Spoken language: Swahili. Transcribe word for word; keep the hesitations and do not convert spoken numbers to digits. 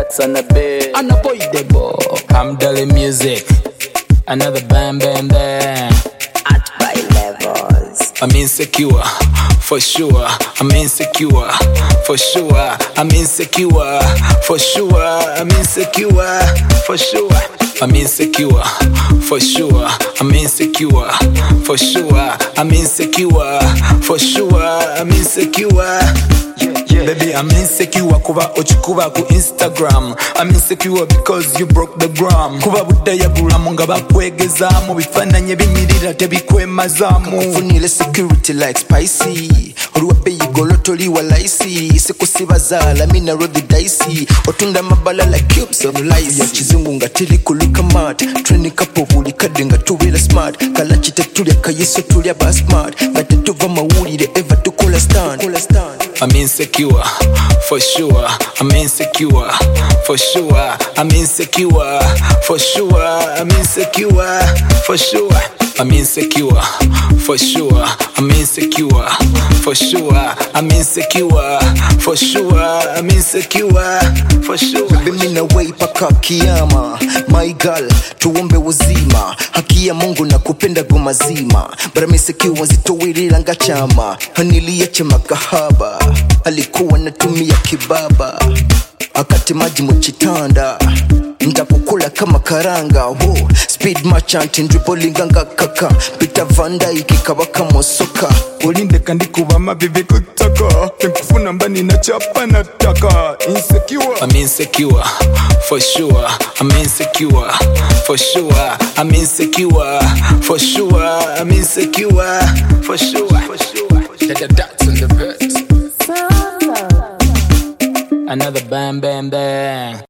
Dax on the beat. Unavoidable. I'm Dolly Music. Another bam bam bam. At by levels. I'm insecure, for sure. I'm insecure, for sure. I'm insecure, for sure. I'm insecure, for sure. I'm insecure, for sure. I'm insecure, for sure. I'm insecure, for sure. I'm insecure. Baby, I'm insecure kuba ochikuba ku Instagram. I'm insecure because you broke the gram. Kuba budaya gulamu nga bakwegezamu bifananye binyirira tebikwemazamu. Funile security like spicy. Oluwa peyi golotoli wa laisi. Sekusibazaala mina roll the dicey. Otunda mabala like cubes of lice. Ya chizungu nga tili kulika mat. Training kapo buli kade nga tuwela smart. Kala chite tulia kayiso tulia ba smart. Gate tuva mawulire eva tukola stand. I'm insecure, for sure. I'm insecure, for sure. I'm insecure, for sure. I'm insecure, for sure. I'm insecure, for sure. I'm insecure, for sure. I'm insecure, for sure. I'm insecure, for sure. Baby mina way paka kiyama. My girl, tuombe uzima. Haki ya Mungu na kupenda gumazima. But I'm insecure zitowirira nga chama. Haniliache makahaba. Alikuwa natumia kibaba. Akati maji mchitanda. Ndakukula kama karanga. Whoa. Speed merchant ndribbling nga kaka. Peter Van Dyke kabaka mosoka. Ulinde kandi kubama bibi kutaka. Tenkufuna mbani na chapa na taka. Insecure. I'm insecure, for sure. I'm insecure, for sure. I'm insecure, for sure. I'm insecure, for sure. For sure. That's on the verse. Another bam bam bam.